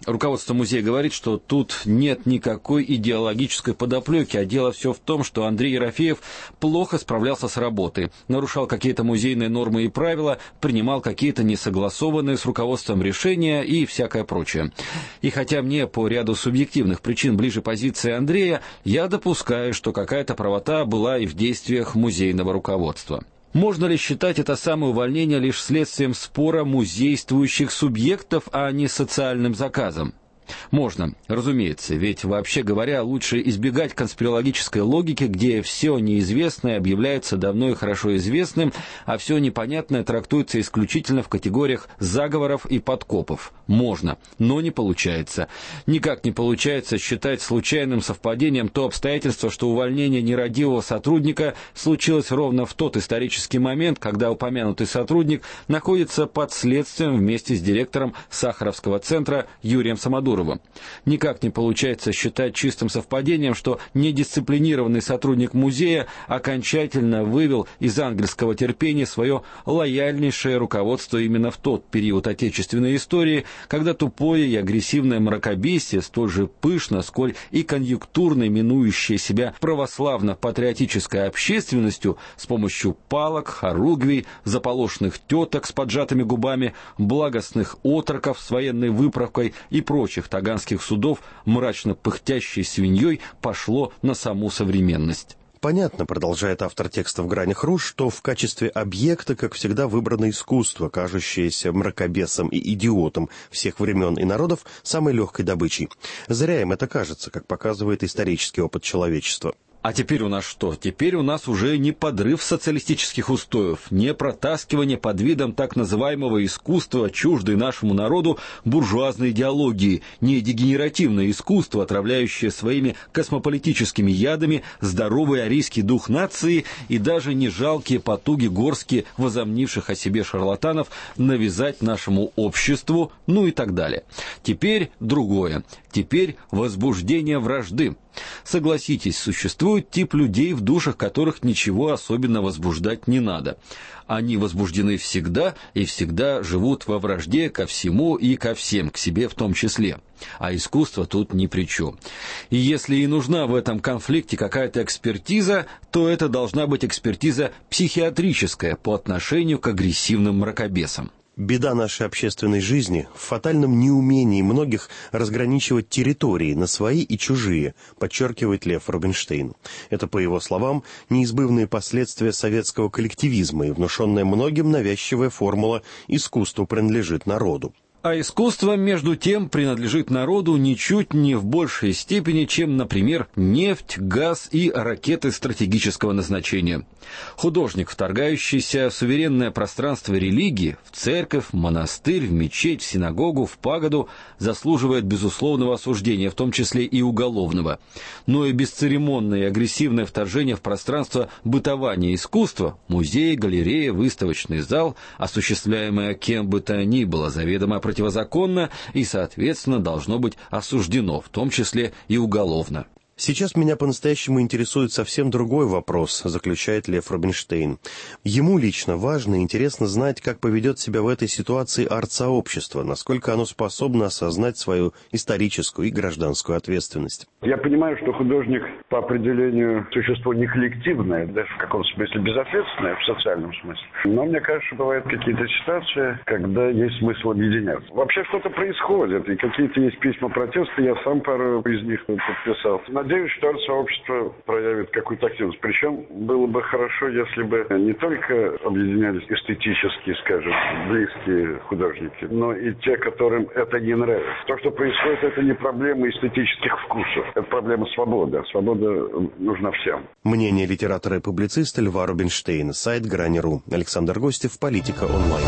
Руководство музея говорит, что тут нет никакой идеологической подоплеки, а дело все в том, что Андрей Ерофеев плохо справлялся с работой, нарушал какие-то музейные нормы и правила, принимал какие-то несогласованные с руководством решения и всякое прочее. И хотя мне по ряду субъективных причин ближе позиция Андрея, я допускаю, что какая-то правота была и в действиях музейного руководства. Можно ли считать это самое увольнение лишь следствием спора музействующих субъектов, а не социальным заказом? Можно, разумеется, ведь, вообще говоря, лучше избегать конспирологической логики, где все неизвестное объявляется давно и хорошо известным, а все непонятное трактуется исключительно в категориях заговоров и подкопов. Можно, но не получается. Никак не получается считать случайным совпадением то обстоятельство, что увольнение нерадивого сотрудника случилось ровно в тот исторический момент, когда упомянутый сотрудник находится под следствием вместе с директором Сахаровского центра Юрием Самодуровым. Никак не получается считать чистым совпадением, что недисциплинированный сотрудник музея окончательно вывел из ангельского терпения свое лояльнейшее руководство именно в тот период отечественной истории, когда тупое и агрессивное мракобесие, столь же пышно, сколь и конъюнктурно именующее себя православно-патриотической общественностью с помощью палок, хоругвий, заполошенных теток с поджатыми губами, благостных отроков с военной выправкой и прочих таганских судов, мрачно пыхтящей свиньей, пошло на саму современность. Понятно, продолжает автор текста в «Гранях РУ», что в качестве объекта, как всегда, выбрано искусство, кажущееся мракобесом и идиотом всех времен и народов самой легкой добычей. Зря им это кажется, как показывает исторический опыт человечества. А теперь у нас что? Теперь у нас уже не подрыв социалистических устоев, не протаскивание под видом так называемого искусства, чуждой нашему народу буржуазной идеологии, не дегенеративное искусство, отравляющее своими космополитическими ядами здоровый арийский дух нации, и даже не жалкие потуги горстки возомнивших о себе шарлатанов навязать нашему обществу, ну и так далее. Теперь другое. Теперь возбуждение вражды. Согласитесь, существует тип людей, в душах которых ничего особенно возбуждать не надо. Они возбуждены всегда и всегда живут во вражде ко всему и ко всем, к себе в том числе. А искусство тут ни при чем. И если и нужна в этом конфликте какая-то экспертиза, то это должна быть экспертиза психиатрическая по отношению к агрессивным мракобесам. Беда нашей общественной жизни в фатальном неумении многих разграничивать территории на свои и чужие, подчеркивает Лев Рубинштейн. Это, по его словам, неизбывные последствия советского коллективизма и внушенная многим навязчивая формула «искусство принадлежит народу». А искусство, между тем, принадлежит народу ничуть не в большей степени, чем, например, нефть, газ и ракеты стратегического назначения. Художник, вторгающийся в суверенное пространство религии, в церковь, в монастырь, в мечеть, в синагогу, в пагоду, заслуживает безусловного осуждения, в том числе и уголовного. Но и бесцеремонное и агрессивное вторжение в пространство бытования искусства, музей, галерея, выставочный зал, осуществляемое кем бы то ни было, заведомо противозаконно и, соответственно, должно быть осуждено, в том числе и уголовно. Сейчас меня по-настоящему интересует совсем другой вопрос, заключает Лев Рубинштейн. Ему лично важно и интересно знать, как поведет себя в этой ситуации арт-сообщество, насколько оно способно осознать свою историческую и гражданскую ответственность. Я понимаю, что художник по определению существо не коллективное, даже в каком-то смысле безответственное, в социальном смысле. Но мне кажется, бывают какие-то ситуации, когда есть смысл объединяться. Вообще что-то происходит, и какие-то есть письма протеста, я сам пару из них подписал. Надеюсь, что арт-сообщество проявит какую-то активность. Причем было бы хорошо, если бы не только объединялись эстетически, скажем, близкие художники, но и те, которым это не нравится. То, что происходит, это не проблема эстетических вкусов. Это проблема свободы. А свобода нужна всем. Мнение литератора и публициста Льва Рубинштейна. Сайт Грани точка ру. Александр Гостев, Политика онлайн.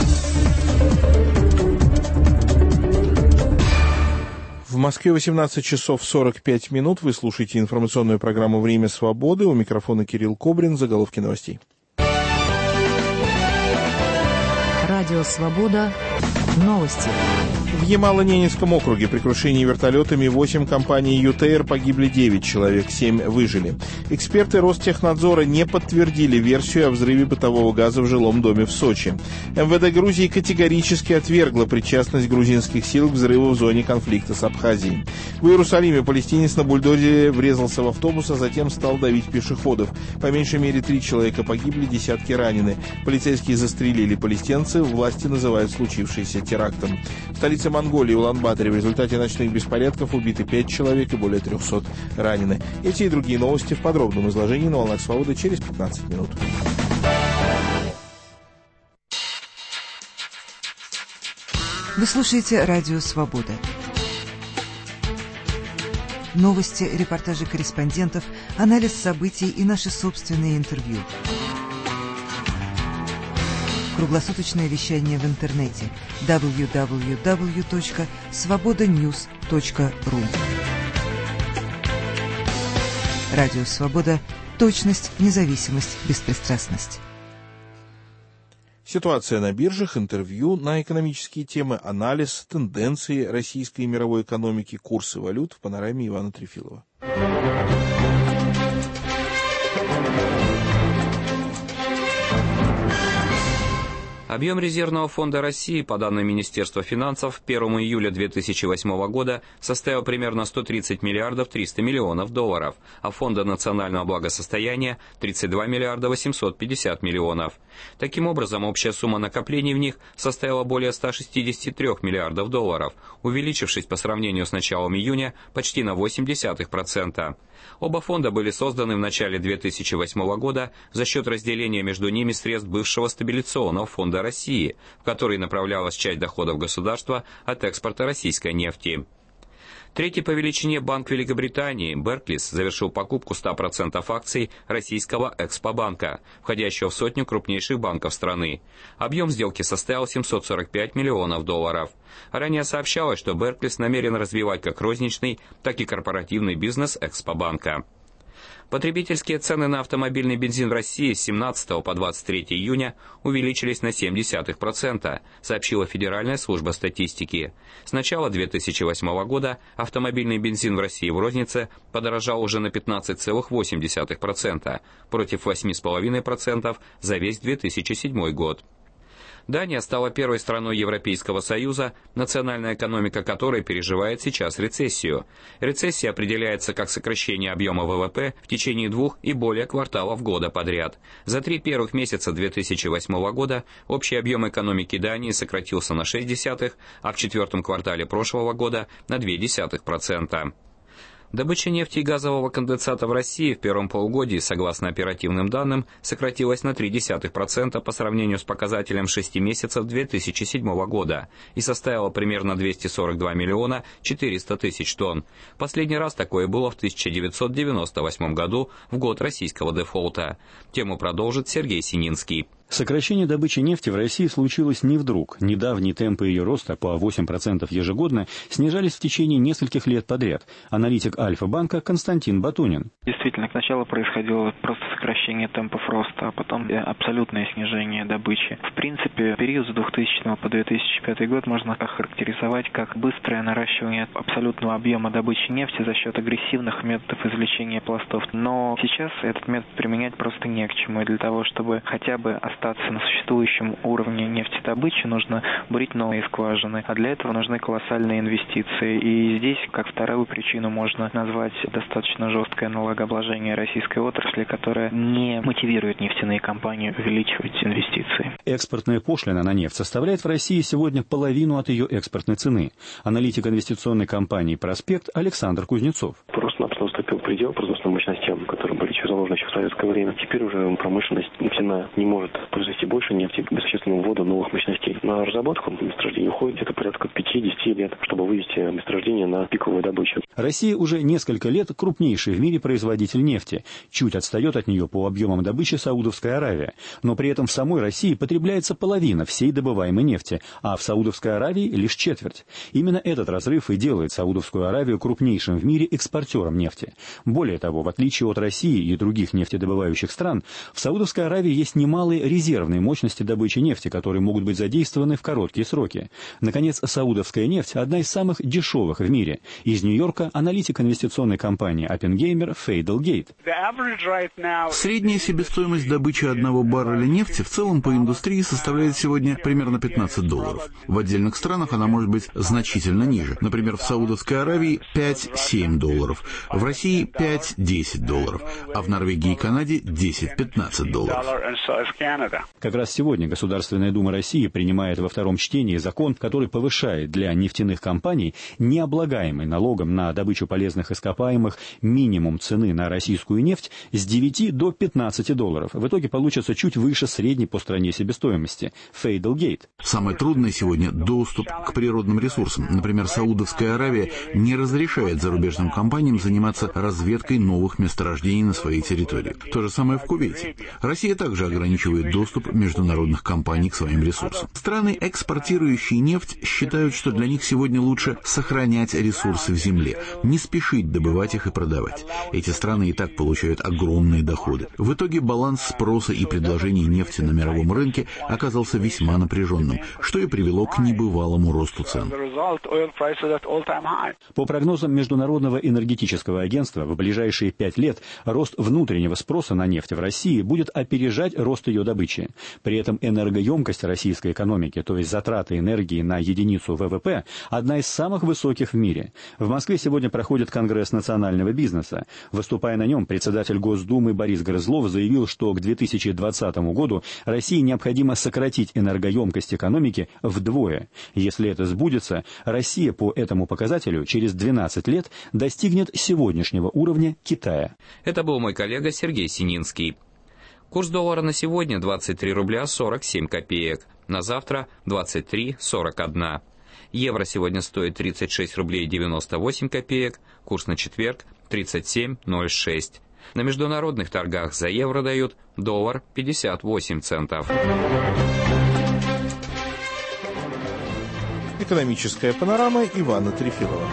В Москве восемнадцать часов сорок пять минут. Вы слушаете информационную программу «Время свободы». У микрофона Кирилл Кобрин. Заголовки новостей. Радио «Свобода». Новости. В Ямало-Ненецком округе при крушении вертолетами восемь компаний ЮТР погибли девять человек, семь выжили. Эксперты Ростехнадзора не подтвердили версию о взрыве бытового газа в жилом доме в Сочи. МВД Грузии категорически отвергло причастность грузинских сил к взрыву в зоне конфликта с Абхазией. В Иерусалиме палестинец на бульдозере врезался в автобус, а затем стал давить пешеходов. По меньшей мере три человека погибли, десятки ранены. Полицейские застрелили палестинцев, власти называют случившееся терактом. В столице Монголии, Улан-Баторе, в результате ночных беспорядков убиты пять человек и более трехсот ранены. Эти и другие новости в подробном изложении на «Волнах Свободы» через пятнадцать минут. Вы слушаете «Радио Свобода». Новости, репортажи корреспондентов, анализ событий и наши собственные интервью. Круглосуточное вещание в интернете дабл ю дабл ю дабл ю точка свобода ньюс точка ру. Радио Свобода. Точность, независимость, беспристрастность. Ситуация на биржах, интервью на экономические темы, анализ, тенденции российской и мировой экономики, курсы валют в панораме Ивана Трефилова. Объем резервного фонда России, по данным Министерства финансов, первого июля две тысячи восьмого года составил примерно сто тридцать миллиардов триста миллионов долларов, а фонда национального благосостояния – тридцать два миллиарда восемьсот пятьдесят миллионов. Таким образом, общая сумма накоплений в них составила более ста шестидесяти трёх миллиардов долларов, увеличившись по сравнению с началом июня почти на восемь десятых процента. Оба фонда были созданы в начале две тысячи восьмого года за счет разделения между ними средств бывшего стабилизационного фонда России, в который направлялась часть доходов государства от экспорта российской нефти. Третий по величине банк Великобритании, Берклис, завершил покупку ста процентов акций российского Экспобанка, входящего в сотню крупнейших банков страны. Объем сделки составил семьсот сорок пять миллионов долларов. Ранее сообщалось, что Берклис намерен развивать как розничный, так и корпоративный бизнес Экспобанка. Потребительские цены на автомобильный бензин в России с семнадцатого по двадцать третье июня увеличились на семь десятых процента, сообщила Федеральная служба статистики. С начала две тысячи восьмого года автомобильный бензин в России в рознице подорожал уже на пятнадцать целых восемь десятых процента, против восемь целых пять десятых процента за весь две тысячи седьмой год. Дания стала первой страной Европейского Союза, национальная экономика которой переживает сейчас рецессию. Рецессия определяется как сокращение объема ВВП в течение двух и более кварталов года подряд. За три первых месяца две тысячи восьмого года общий объем экономики Дании сократился на шесть десятых, а в четвертом квартале прошлого года на два десятых процента. Добыча нефти и газового конденсата в России в первом полугодии, согласно оперативным данным, сократилась на три десятых процента по сравнению с показателем шести месяцев две тысячи седьмого года и составила примерно двести сорок два миллиона четыреста тысяч тонн. Последний раз такое было в тысяча девятьсот девяносто восьмом году, в год российского дефолта. Тему продолжит Сергей Сининский. Сокращение добычи нефти в России случилось не вдруг. Недавние темпы ее роста по восемь процентов ежегодно снижались в течение нескольких лет подряд. Аналитик Альфа-банка Константин Батунин. Действительно, сначала происходило просто сокращение темпов роста, а потом абсолютное снижение добычи. В принципе, период с двухтысячного по две тысячи пятый год можно охарактеризовать как быстрое наращивание абсолютного объема добычи нефти за счет агрессивных методов извлечения пластов. Но сейчас этот метод применять просто не к чему. И для того, чтобы хотя бы остаться на существующем уровне нефтедобычи, нужно бурить новые скважины, а для этого нужны колоссальные инвестиции. И здесь, как вторую причину, можно назвать достаточно жесткое налогообложение российской отрасли, которая не мотивирует нефтяные компании увеличивать инвестиции. Экспортная пошлина на нефть составляет в России сегодня половину от ее экспортной цены. Аналитик инвестиционной компании «Проспект» Александр Кузнецов. Просто-напросто уступил предел производственным мощностям, которые были заложены еще в советское время. Теперь уже промышленность нефтяная не может произвести больше нефти без существенного ввода новых мощностей. На разработку месторождений уходит где-то порядка пяти-десяти лет, чтобы вывести месторождение на пиковую добычу. Россия уже несколько лет крупнейший в мире производитель нефти. Чуть отстает от нее по объемам добычи Саудовская Аравия. Но при этом в самой России потребляется половина всей добываемой нефти, а в Саудовской Аравии лишь четверть. Именно этот разрыв и делает Саудовскую Аравию крупнейшим в мире экспортером нефти. Более того, в отличие от России, и других нефтедобывающих стран, в Саудовской Аравии есть немалые резервные мощности добычи нефти, которые могут быть задействованы в короткие сроки. Наконец, саудовская нефть – одна из самых дешевых в мире. Из Нью-Йорка аналитик инвестиционной компании Оппенгеймер Фейдл Гейт. Средняя себестоимость добычи одного барреля нефти в целом по индустрии составляет сегодня примерно пятнадцать долларов. В отдельных странах она может быть значительно ниже. Например, в Саудовской Аравии пять-семь долларов, в России пять-десять долларов, а в Норвегии и Канаде десять-пятнадцать долларов. Как раз сегодня Государственная Дума России принимает во втором чтении закон, который повышает для нефтяных компаний необлагаемый налогом на добычу полезных ископаемых минимум цены на российскую нефть с девяти до пятнадцати долларов. В итоге получится чуть выше средней по стране себестоимости. Фейдл Гейт. Самое трудное сегодня – доступ к природным ресурсам. Например, Саудовская Аравия не разрешает зарубежным компаниям заниматься разведкой новых месторождений на своей территории. То же самое в Кувейте. Россия также ограничивает доступ международных компаний к своим ресурсам. Страны, экспортирующие нефть, считают, что для них сегодня лучше сохранять ресурсы в земле, не спешить добывать их и продавать. Эти страны и так получают огромные доходы. В итоге баланс спроса и предложения нефти на мировом рынке оказался весьма напряженным, что и привело к небывалому росту цен. По прогнозам Международного энергетического агентства, в ближайшие пять лет рост внутреннего спроса на нефть в России будет опережать рост ее добычи. При этом энергоемкость российской экономики, то есть затраты энергии на единицу вэ вэ пэ, одна из самых высоких в мире. В Москве сегодня проходит Конгресс национального бизнеса. Выступая на нем, председатель Госдумы Борис Грызлов заявил, что к две тысячи двадцатому году России необходимо сократить энергоемкость экономики вдвое. Если это сбудется, Россия по этому показателю через двенадцать лет достигнет сегодняшнего уровня Китая. Это был мой коллега Сергей Сининский. Курс доллара на сегодня двадцать три рубля сорок семь копеек, на завтра двадцать три сорок один. Евро сегодня стоит тридцать шесть рублей девяносто восемь копеек, курс на четверг тридцать семь ноль шесть. На международных торгах за евро дают доллар пятьдесят восемь центов. Экономическая панорама Ивана Трефилова.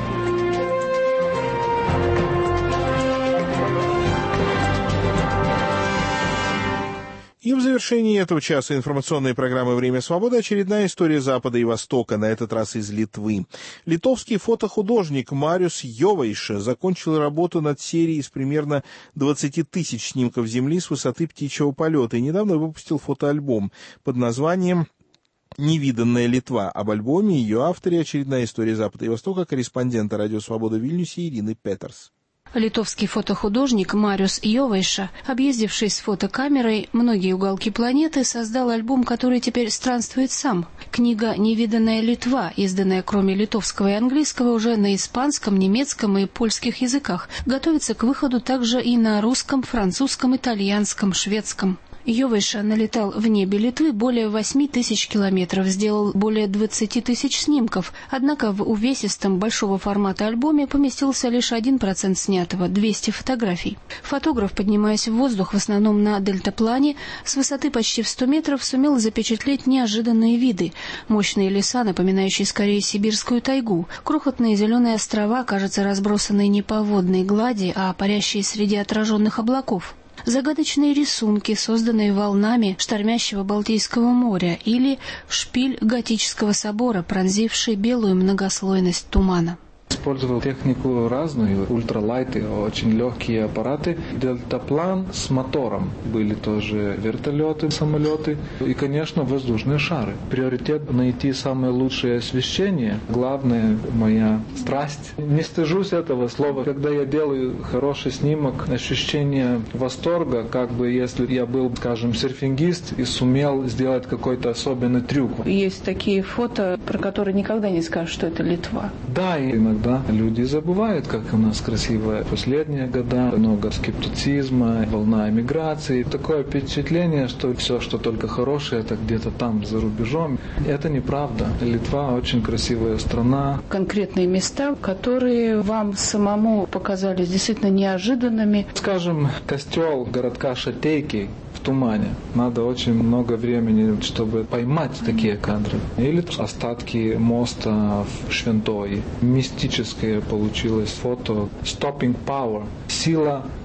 И в завершении этого часа информационной программы «Время свободы» очередная история Запада и Востока, на этот раз из Литвы. Литовский фотохудожник Мариус Йовайша закончил работу над серией из примерно двадцати тысяч снимков Земли с высоты птичьего полета и недавно выпустил фотоальбом под названием «Невиданная Литва». Об альбоме и ее авторе очередная история Запада и Востока корреспондента «Радио Свобода» в Вильнюсе Ирины Петерс. Литовский фотохудожник Мариус Йовайша, объездивший с фотокамерой многие уголки планеты, создал альбом, который теперь странствует сам. Книга «Невиданная Литва», изданная кроме литовского и английского уже на испанском, немецком и польских языках, готовится к выходу также и на русском, французском, итальянском, шведском. Йовайша налетал в небе Литвы более восьми тысяч километров, сделал более двадцати тысяч снимков, однако в увесистом большого формата альбоме поместился лишь один процент снятого – двести фотографий. Фотограф, поднимаясь в воздух в основном на дельтаплане, с высоты почти в сто метров сумел запечатлеть неожиданные виды. Мощные леса, напоминающие скорее сибирскую тайгу, крохотные зеленые острова, кажется, разбросанные не по водной глади, а парящие среди отраженных облаков. Загадочные рисунки, созданные волнами штормящего Балтийского моря, или шпиль готического собора, пронзивший белую многослойность тумана. Использовал технику разную, ультралайты, очень легкие аппараты. Дельтаплан с мотором. Были тоже вертолеты, самолеты и, конечно, воздушные шары. Приоритет найти самое лучшее освещение. Главное, моя страсть. Не стыжусь этого слова. Когда я делаю хороший снимок, ощущение восторга, как бы если я был, скажем, серфингист и сумел сделать какой-то особенный трюк. Есть такие фото, про которые никогда не скажешь, что это Литва. Да, и иногда люди забывают, как у нас красивые последние года, много скептицизма, волна эмиграции. Такое впечатление, что все, что только хорошее, это где-то там, за рубежом. Это неправда. Литва очень красивая страна. Конкретные места, которые вам самому показались действительно неожиданными. Скажем, костел городка Шатейки в тумане. Надо очень много времени, чтобы поймать такие кадры. Или остатки моста в Швентое. Мистическое получилось фото. Stopping power. Сила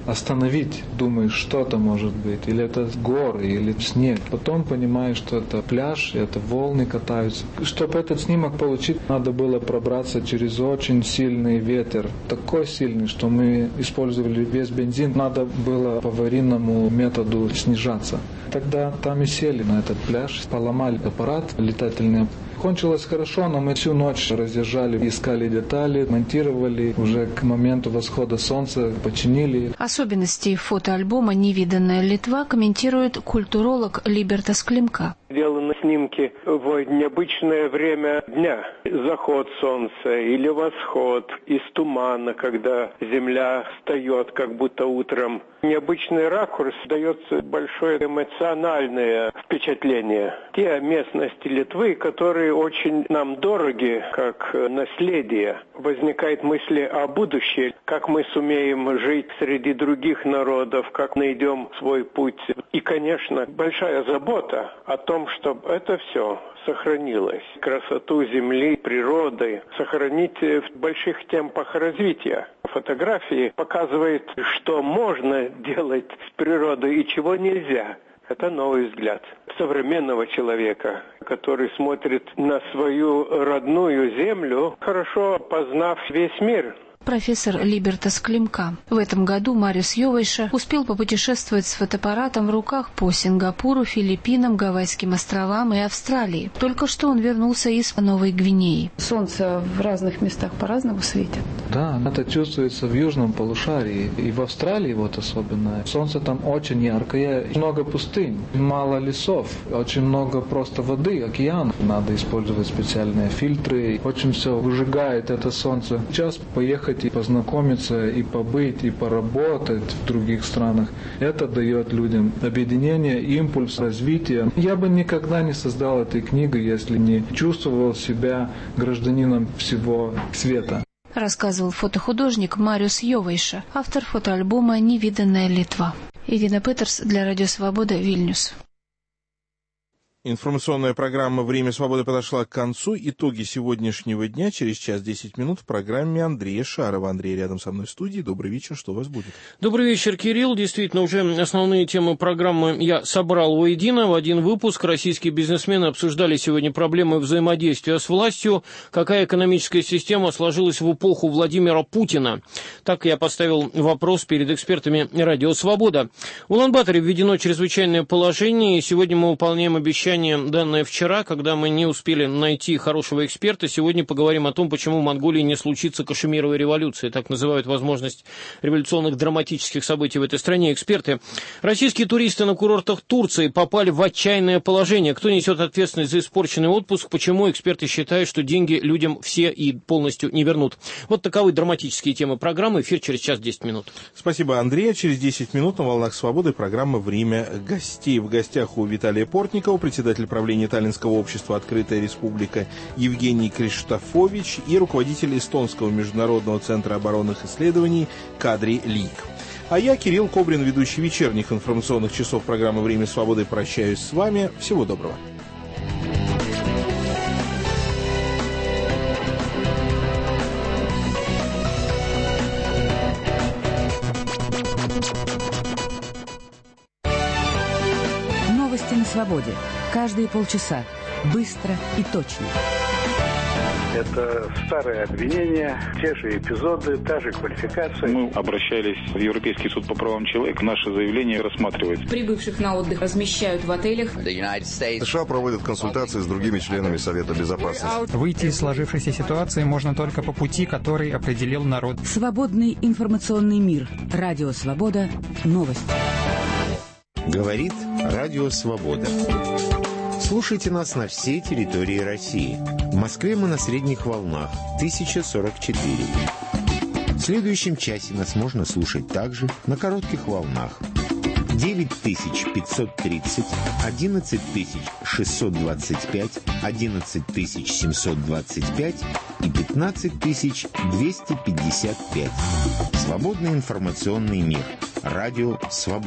остановить, думаешь, что это может быть, или это горы, или снег. Потом понимаешь, что это пляж, это волны катаются. Чтобы этот снимок получить, надо было пробраться через очень сильный ветер. Такой сильный, что мы использовали весь бензин. Надо было по аварийному методу снижаться. Тогда там и сели на этот пляж, поломали аппарат летательный. Кончилось хорошо, но мы всю ночь разъезжали, искали детали, монтировали. Уже к моменту восхода солнца починили. Особенности фотоальбома «Невиданная Литва» комментирует культуролог Либертас Климка. Сделаны снимки в необычное время дня. Заход солнца или восход из тумана, когда земля встает как будто утром. Необычный ракурс дает большое эмоциональное впечатление. Те местности Литвы, которые очень нам дороги, как наследие. Возникают мысли о будущем, как мы сумеем жить среди других народов, как найдем свой путь. И, конечно, большая забота о том, чтобы это все сохранилось. Красоту земли, природы сохранить в больших темпах развития. Фотографии показывают, что можно делать с природой и чего нельзя. Это новый взгляд современного человека, который смотрит на свою родную землю, хорошо познав весь мир. Профессор Либертас Климка. В этом году Мариус Йовайша успел попутешествовать с фотоаппаратом в руках по Сингапуру, Филиппинам, Гавайским островам и Австралии. Только что он вернулся из Новой Гвинеи. Солнце в разных местах по-разному светит. Да, это чувствуется в южном полушарии. И в Австралии вот особенно. Солнце там очень яркое. Много пустынь, мало лесов, очень много просто воды, океан. Надо использовать специальные фильтры. Очень все выжигает это солнце. Сейчас поехать и познакомиться, и побыть, и поработать в других странах. Это дает людям объединение, импульс, развитие. Я бы никогда не создал этой книги, если не чувствовал себя гражданином всего света. Рассказывал фотохудожник Мариус Йовайша, автор фотоальбома «Невиданная Литва». Ирина Петерс для Радио Свобода, Вильнюс. Информационная программа «Время свободы» подошла к концу. Итоги сегодняшнего дня через час десять минут в программе Андрея Шарова. Андрей рядом со мной в студии. Добрый вечер. Что у вас будет? Добрый вечер, Кирилл. Действительно, уже основные темы программы я собрал воедино в один выпуск. Российские бизнесмены обсуждали сегодня проблемы взаимодействия с властью. Какая экономическая система сложилась в эпоху Владимира Путина? Так я поставил вопрос перед экспертами «Радио Свобода». В Улан-Баторе введено чрезвычайное положение, и сегодня мы выполняем обещание, данное вчера, когда мы не успели найти хорошего эксперта. Сегодня поговорим о том, почему в Монголии не случится Кашемировой революции. Так называют возможность революционных драматических событий в этой стране эксперты. Российские туристы на курортах Турции попали в отчаянное положение. Кто несет ответственность за испорченный отпуск? Почему эксперты считают, что деньги людям все и полностью не вернут? Вот таковы драматические темы программы. Эфир через час десять минут. Спасибо, Андрей. Через десять минут на «Волнах Свободы» программа «Время гостей». В гостях у Виталия Портникова, председатель правления Таллинского общества «Открытая республика» Евгений Криштофович и руководитель Эстонского международного центра оборонных исследований Кадри Лик. А я, Кирилл Кобрин, ведущий вечерних информационных часов программы «Время свободы», прощаюсь с вами. Всего доброго. Новости на свободе. Каждые полчаса. Быстро и точно. Это старые обвинения, те же эпизоды, та же квалификация. Мы обращались в Европейский суд по правам человека. Наше заявление рассматривается. Прибывших на отдых размещают в отелях. США проводят консультации с другими членами Совета Безопасности. Выйти из сложившейся ситуации можно только по пути, который определил народ. Свободный информационный мир. Радио Свобода. Новости. Говорит Радио Свобода. Слушайте нас на всей территории России. В Москве мы на средних волнах тысяча сорок четыре. В следующем часе нас можно слушать также на коротких волнах. девять тысяч пятьсот тридцать, одиннадцать тысяч шестьсот двадцать пять, одиннадцать тысяч семьсот двадцать пять и пятнадцать тысяч двести пятьдесят пять. Свободный информационный мир. Радио Свобода.